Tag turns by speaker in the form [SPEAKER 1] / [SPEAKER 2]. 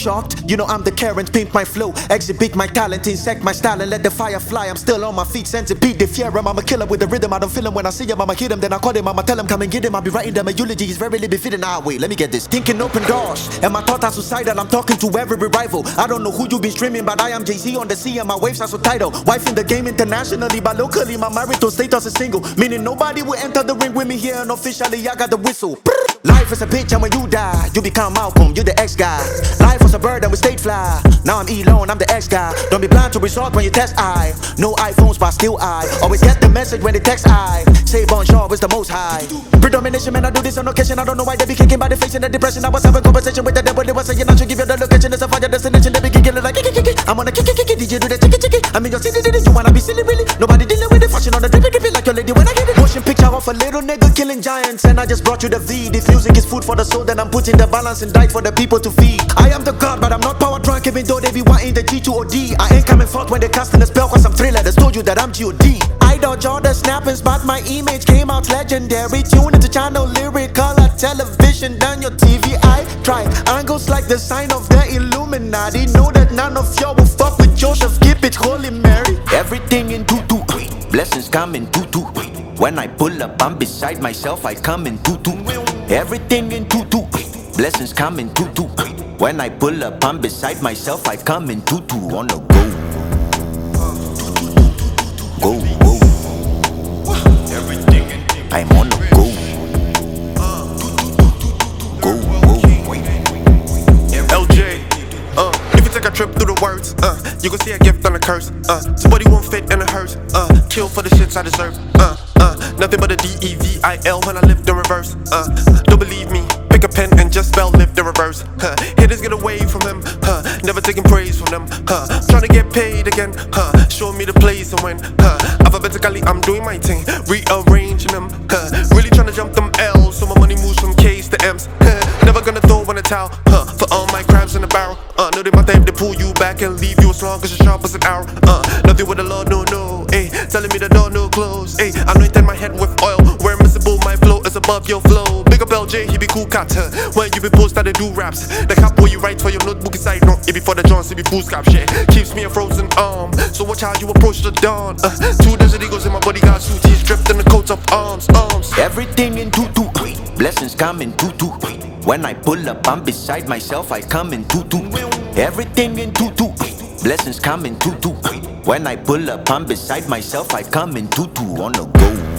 [SPEAKER 1] shocked? You know I'm the Karen, pimp my flow, exhibit my talent, insect my style and let the fire fly. I'm still on my feet, centipede, the fear him. I'm a killer with the rhythm, I don't feel him. When I see him, I'ma hit him, then I call him, I'ma tell him, come and get him. I'll be writing them a eulogy, he's very befitting. Ah, wait, let me get this. Thinking open doors, and my thoughts are suicidal. I'm talking to every rival. I don't know who you been streaming, but I am Jay-Z on the sea, and my waves are so tidal. Wife in the game internationally, but locally, my marital status is single. Meaning nobody will enter the ring with me here, and officially I got the whistle. Life is a bitch, and when you die, you become Malcolm, you the ex-guy. Life was a bird and we stayed fly. Now I'm Elon, I'm the ex-guy. Don't be blind to result when you test I. No iPhones, but still I always get the message when they text I. Say bonjour is the most high. Predomination, man, I do this on occasion. I don't know why they be kicking by the face in the depression. I was having conversation with the devil, they were saying I should give you the location. It's a fire destination, they be kicking like kick. I'm on a kick, DJ do the ticky. I mean, you're silly, you wanna be silly, really? Nobody dealing with it, fashion on the drippy, like your lady when I get it. Motion picture of a little nigga killing giants, and I just brought you the V. If music is food for the soul, then I'm putting the balance and diet for the people to feed. I am the god, but I'm not power drunk, even though they be wanting the G2OD. I ain't coming forth when they casting a spell, cause I'm thriller. They told you that I'm G.O.D. I dodge all the snappings, but my image came out legendary. Tune into channel lyrical at television, then your TV. I try angles like the sign of the Illuminati. Know that none of y'all will fuck with Joseph, keep it Holy Mary. Everything in tutu, blessings come in tutu. When I pull up, I'm beside myself, I come in tutu. Everything in tutu, blessings come in tutu. When I pull up, I'm beside myself, I come in tutu. On the go, go. I'm on the go,
[SPEAKER 2] LJ, if you take a trip through the words, you gon' see a gift and a curse. Somebody won't fit in a hearse. Kill for the shits I deserve. Nothing but a DEVIL when I lift the reverse. Don't believe me? Pick a pen and just spell lift the reverse. Hitters get away from him. Never taking praise from them. Trying to get paid again. Show me the place and when. Alphabetically I'm doing my thing, rearranging them. Really trying to jump them L's, so my money moves from K's to M's. Never gonna throw in a towel. For all my crabs in the barrel. Know they might have to pull you back and leave you as long as you're sharp as an arrow. Nothing with the Lord, no. Ayy, telling me the door no close. Ayy, anointing my head with oil. Where miserable my flow is above your flow. Big up LJ, he be cool cat. When you be post that they do raps. The cap where you write for your notebook inside. No, it be for the John, it be fool scrap shit. Keeps me a frozen arm. So watch how you approach the dawn. 2 desert eagles in my bodyguard suit. He's dripped in the coats of arms.
[SPEAKER 1] Everything in tutu, blessings come in tutu. When I pull up, I'm beside myself, I come in tutu. Everything in tutu, blessings come in tutu. When I pull up, I'm beside myself, I come in tutu. On the go.